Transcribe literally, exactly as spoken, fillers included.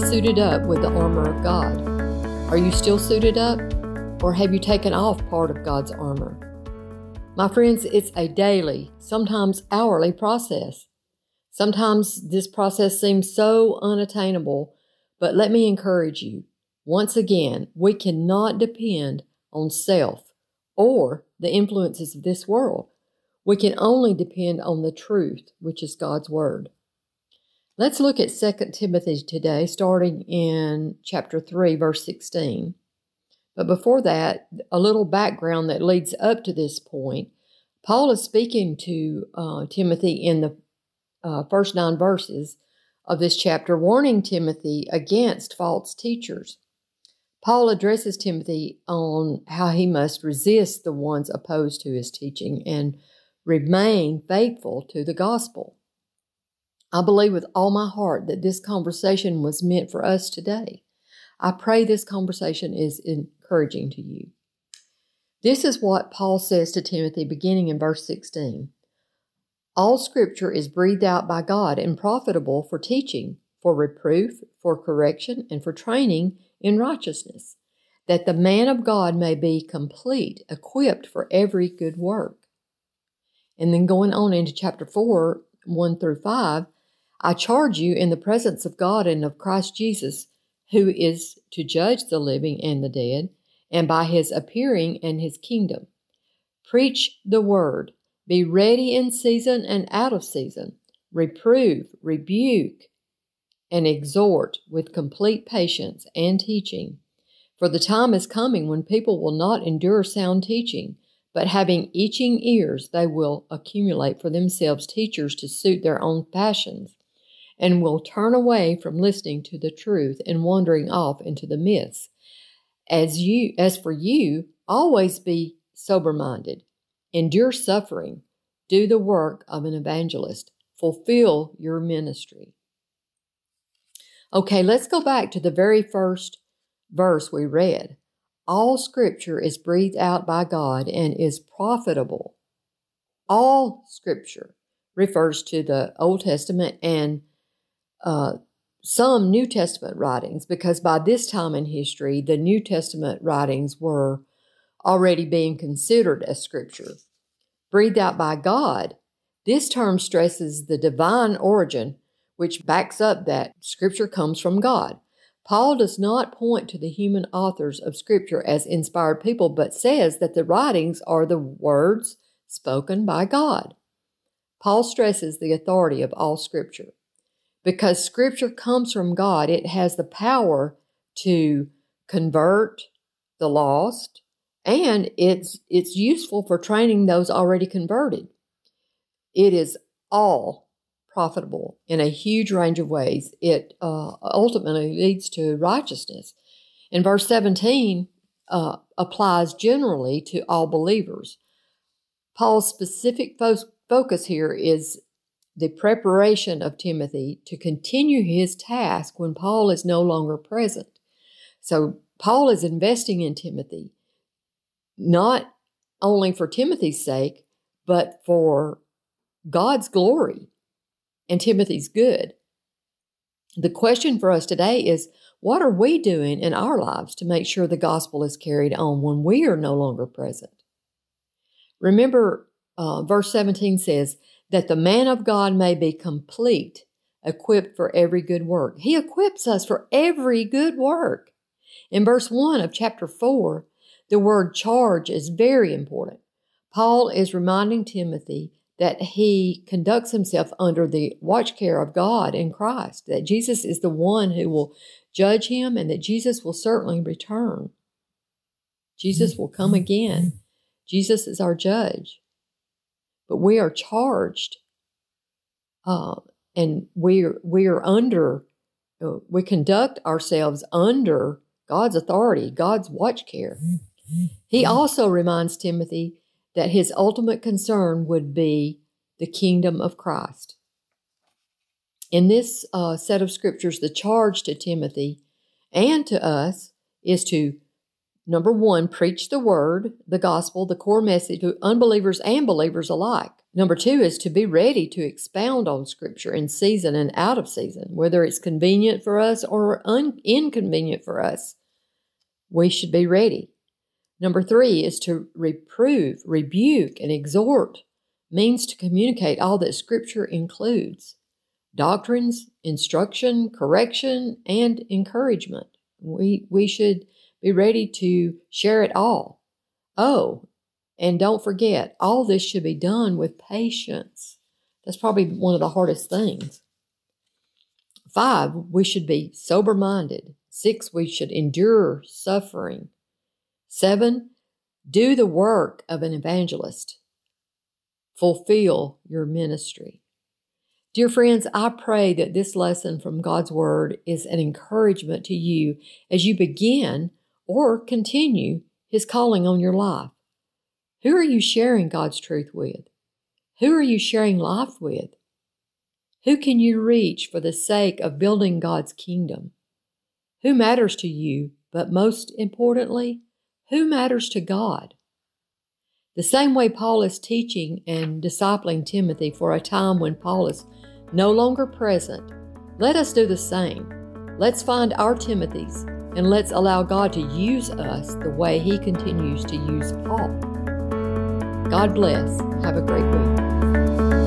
suited up with the armor of God. Are you still suited up, or have you taken off part of God's armor? My friends, it's a daily, sometimes hourly process. Sometimes this process seems so unattainable, but let me encourage you. Once again, we cannot depend on self or the influences of this world. We can only depend on the truth, which is God's Word. Let's look at Second Timothy today, starting in chapter three, verse sixteen. But before that, a little background that leads up to this point. Paul is speaking to uh, Timothy in the uh, first nine verses of this chapter, warning Timothy against false teachers. Paul addresses Timothy on how he must resist the ones opposed to his teaching and remain faithful to the gospel. I believe with all my heart that this conversation was meant for us today. I pray this conversation is encouraging to you. This is what Paul says to Timothy beginning in verse sixteen. All Scripture is breathed out by God and profitable for teaching, for reproof, for correction, and for training in righteousness, that the man of God may be complete, equipped for every good work. And then going on into chapter four, one through five, I charge you in the presence of God and of Christ Jesus, who is to judge the living and the dead, and by his appearing and his kingdom. Preach the word. Be ready in season and out of season. Reprove, rebuke, and exhort with complete patience and teaching. For the time is coming when people will not endure sound teaching, but having itching ears, they will accumulate for themselves teachers to suit their own passions, and will turn away from listening to the truth and wandering off into the myths. As you, as for you, always be sober-minded, endure suffering, do the work of an evangelist, fulfill your ministry. Okay, let's go back to the very first verse we read. All Scripture is breathed out by God and is profitable. All Scripture refers to the Old Testament and uh, some New Testament writings, because by this time in history, the New Testament writings were already being considered as Scripture. Breathed out by God, this term stresses the divine origin, which backs up that Scripture comes from God. Paul does not point to the human authors of Scripture as inspired people, but says that the writings are the words spoken by God. Paul stresses the authority of all Scripture. Because Scripture comes from God, it has the power to convert the lost, and it's it's useful for training those already converted. It is all profitable in a huge range of ways. It uh, ultimately leads to righteousness. And verse seventeen uh, applies generally to all believers. Paul's specific fo- focus here is the preparation of Timothy to continue his task when Paul is no longer present. So Paul is investing in Timothy, not only for Timothy's sake, but for God's glory and Timothy's good. The question for us today is, what are we doing in our lives to make sure the gospel is carried on when we are no longer present? Remember, uh, verse seventeen says, that the man of God may be complete, equipped for every good work. He equips us for every good work. In verse one of chapter four, the word charge is very important. Paul is reminding Timothy that he conducts himself under the watch care of God in Christ, that Jesus is the one who will judge him, and that Jesus will certainly return. Jesus will come again. Jesus is our judge. But we are charged, uh, and we are, we are under, uh, we conduct ourselves under God's authority, God's watch care. He also reminds Timothy that his ultimate concern would be the kingdom of Christ. In this uh, set of scriptures, the charge to Timothy and to us is to Number one, preach the word, the gospel, the core message to unbelievers and believers alike. Number two is to be ready to expound on Scripture in season and out of season, whether it's convenient for us or un- inconvenient for us. We should be ready. Number three is to reprove, rebuke, and exhort, means to communicate all that Scripture includes: doctrines, instruction, correction, and encouragement. We, we should be ready to share it all. Oh, and don't forget, all this should be done with patience. That's probably one of the hardest things. Five, we should be sober-minded. Six, we should endure suffering. Seven, do the work of an evangelist. Fulfill your ministry. Dear friends, I pray that this lesson from God's Word is an encouragement to you as you begin or continue His calling on your life. Who are you sharing God's truth with? Who are you sharing life with? Who can you reach for the sake of building God's kingdom? Who matters to you, but most importantly, who matters to God? The same way Paul is teaching and discipling Timothy for a time when Paul is no longer present, let us do the same. Let's find our Timothys and let's allow God to use us the way He continues to use Paul. God bless. Have a great week.